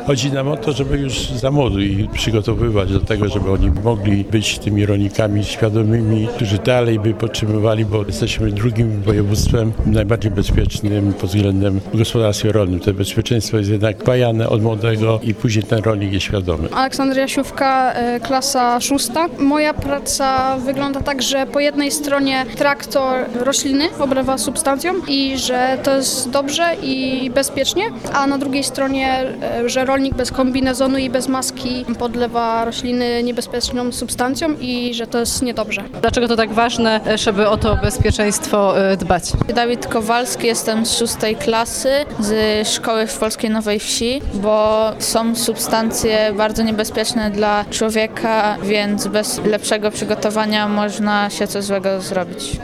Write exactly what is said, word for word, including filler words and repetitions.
Chodzi nam o to, żeby już za młodu ich przygotowywać do tego, żeby oni mogli być tymi rolnikami świadomymi, którzy dalej by potrzebowali, bo jesteśmy drugim województwem najbardziej bezpiecznym pod względem w gospodarstwie rolnym. To bezpieczeństwo jest jednak pajane od młodego i później ten rolnik jest świadomy. Aleksandra Jasiówka, e, klasa szósta. Moja praca wygląda tak, że po jednej stronie traktor rośliny oblewa substancją i że to jest dobrze i bezpiecznie, a na drugiej stronie, e, że rolnik bez kombinezonu i bez maski podlewa rośliny niebezpieczną substancją i że to jest niedobrze. Dlaczego to tak ważne, żeby o to bezpieczeństwo e, dbać? Dawid Kowalski, jestem z szóstej klasy z szkoły w Polskiej Nowej Wsi, bo są substancje bardzo niebezpieczne dla człowieka, więc bez lepszego przygotowania można się coś złego zrobić.